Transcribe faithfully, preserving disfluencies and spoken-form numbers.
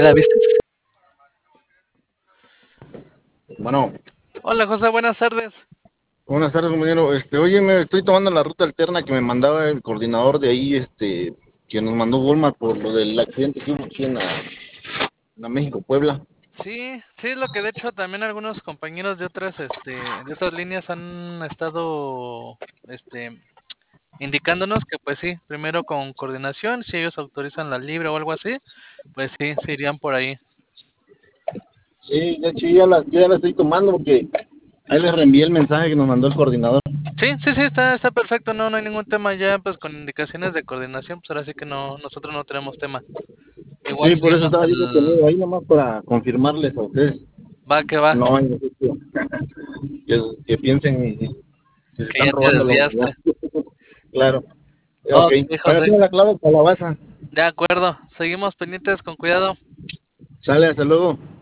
la viste? Bueno, Hola José, buenas tardes. buenas tardes, compañero. Este, oye, me estoy tomando la ruta alterna que me mandaba el coordinador de ahí, este, que nos mandó Walmart por lo del accidente que hubo aquí en la, en la México-Puebla. Sí, sí, es lo que de hecho también algunos compañeros de otras, este, de otras líneas han estado, este, indicándonos que pues sí, primero con coordinación, si ellos autorizan la libre o algo así, pues sí, se irían por ahí. Sí, de hecho ya la, yo ya la estoy tomando porque ahí les reenvié el mensaje que nos mandó el coordinador. Sí, sí, sí, está, está perfecto, no, no hay ningún tema ya, pues con indicaciones de coordinación, pues ahora sí que no, nosotros no tenemos tema. Igual Sí, por eso seguimos estaba yo el, detenido ahí nomás para confirmarles a ustedes. va que va, No, que, que piensen que se que están ya te robando la desviaste. unidad. Claro. Ok, Ok, José, págame la clave para la baza. de acuerdo, seguimos pendientes con cuidado. Sale, hasta luego.